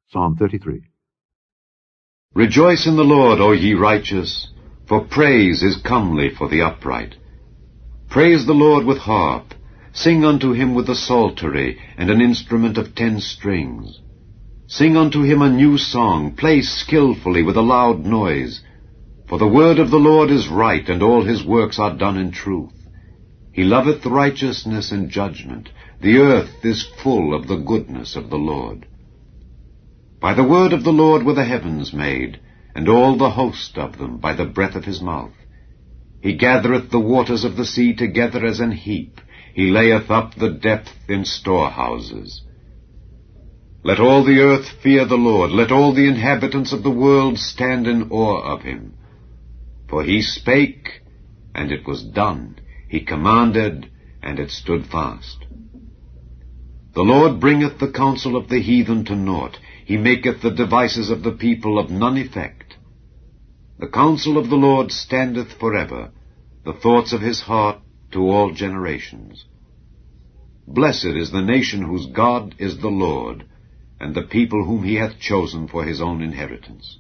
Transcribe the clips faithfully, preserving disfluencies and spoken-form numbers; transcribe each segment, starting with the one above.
Psalm thirty-three. Rejoice in the Lord, O ye righteous, for praise is comely for the upright. Praise the Lord with harp, sing unto him with the psaltery, and an instrument of ten strings. Sing unto him a new song, play skillfully with a loud noise. For the word of the Lord is right, and all his works are done in truth. He loveth righteousness and judgment. The earth is full of the goodness of the Lord. By the word of the Lord were the heavens made, and all the host of them by the breath of his mouth. He gathereth the waters of the sea together as an heap. He layeth up the depth in storehouses. Let all the earth fear the Lord. Let all the inhabitants of the world stand in awe of him. For he spake, and it was done. He commanded, and it stood fast. The Lord bringeth the counsel of the heathen to naught. He maketh the devices of the people of none effect. The counsel of the Lord standeth forever, the thoughts of his heart to all generations. Blessed is the nation whose God is the Lord, and the people whom he hath chosen for his own inheritance.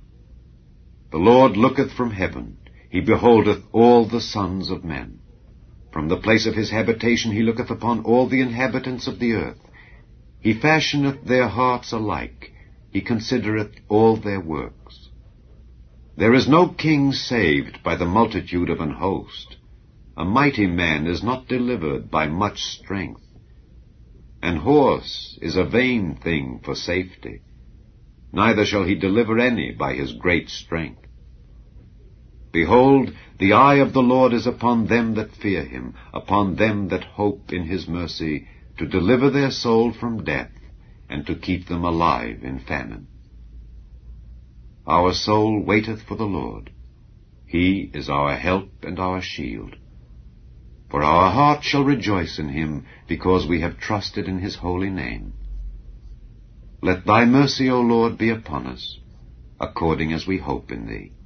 The Lord looketh from heaven, he beholdeth all the sons of men. From the place of his habitation he looketh upon all the inhabitants of the earth. He fashioneth their hearts alike. He considereth all their works. There is no king saved by the multitude of an host. A mighty man is not delivered by much strength. An horse is a vain thing for safety. Neither shall he deliver any by his great strength. Behold, the eye of the Lord is upon them that fear him, upon them that hope in his mercy, to deliver their soul from death, and to keep them alive in famine. Our soul waiteth for the Lord. He is our help and our shield. For our heart shall rejoice in him, because we have trusted in his holy name. Let thy mercy, O Lord, be upon us, according as we hope in thee.